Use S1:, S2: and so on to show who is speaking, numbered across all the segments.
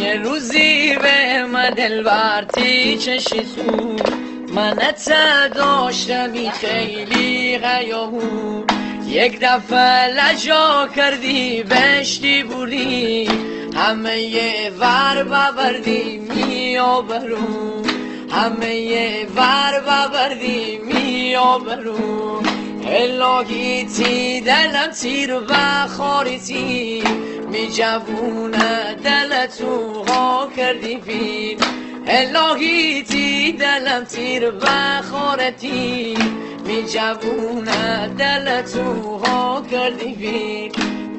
S1: یه روزی به من دلبر چشی سو منت داشتمی خیلی غیابون یک دفعه لجا کردی بشتی بودی همه یه ور ببردی می آبرون همه یه ور ببردی می آبرون الهی تی دلم تیر و خاریتی می جوونه دلتو ها کردی فین الهی تی دلم تیر و خارتی می جوونه دلتو ها کردی فین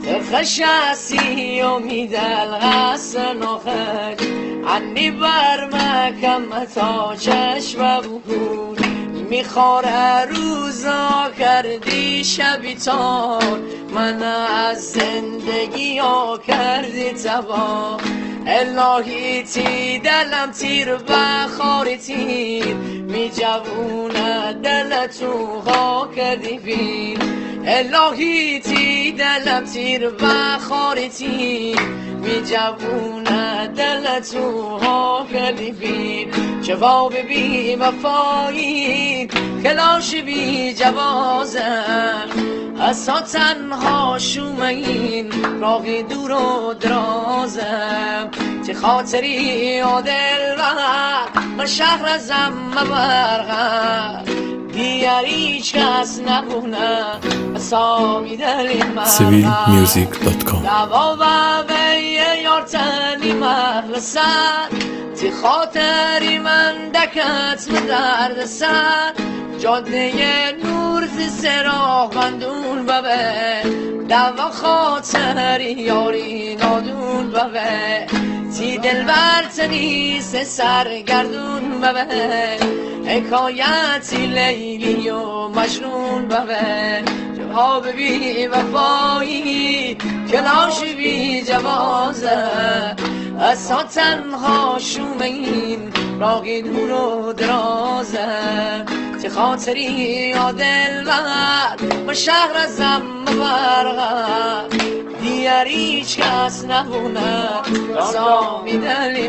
S1: تخشاسی و می دل غسن و خد عنی برمکم تا چشم بود میخواره روزا کردی شبی تار من از زندگی ها کردی تبا الهی تی دلم تیر و خاری تیر می جوونه دلتو ها کردی فیل الهی تی دلم تیر و خاری تیر می جوونه دلتو ها کردی فیل جواب بی وفایی کلاش بی جوازم اصلا تنها شومه این راقی دور و درازم چه خاطری و دل من شهر ازم مبرغم دیگر هیچ کس نبونه سامی دلی من
S2: civilmusic.com
S1: دوا و به یارتنی مخلصن تی خاطری من دکت به درد سر جاده نور زی سراغ بندون ببه دوا خاطری یاری نادون ببه تی دل برتنی سه سرگردون ببه حکایتی لیلی و مجنون ببه جواب بی وفایی کلاش بی جوازه اصلا تنها شومه این راقی دور و درازه چه خاطری و دل و شهر ازم برغم دیگر هیچ کس نبونه سامی دلی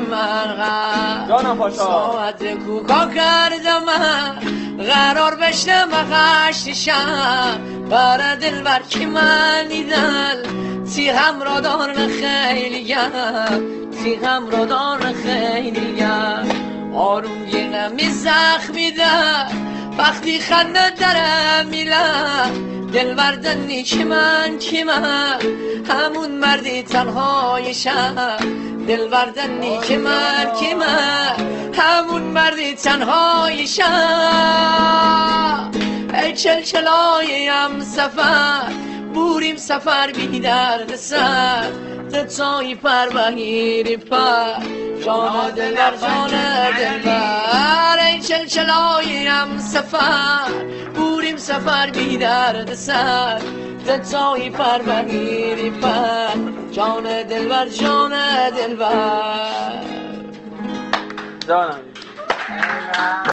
S1: مرغم ساعت کوکا کردم قرار بشنم خشتشم برا دل بر کی من دل تی همراه دارن خیلی گم تی همراه دارن خیلی گم آروم گیرم می زخمی ده وقتی خنده درم میلم دل بردنی که من همون مردی تنهایشم دل بردنی که من همون مردی تنهایشم ای چلچلایم سفر بوریم سفر بی درد سر تایی پر بهیری پر جان دلبر جان دلبر ای چلچلایم سفر بوریم سفر بی درد سر تایی پر بهیری پر جان دلبر جان دلبر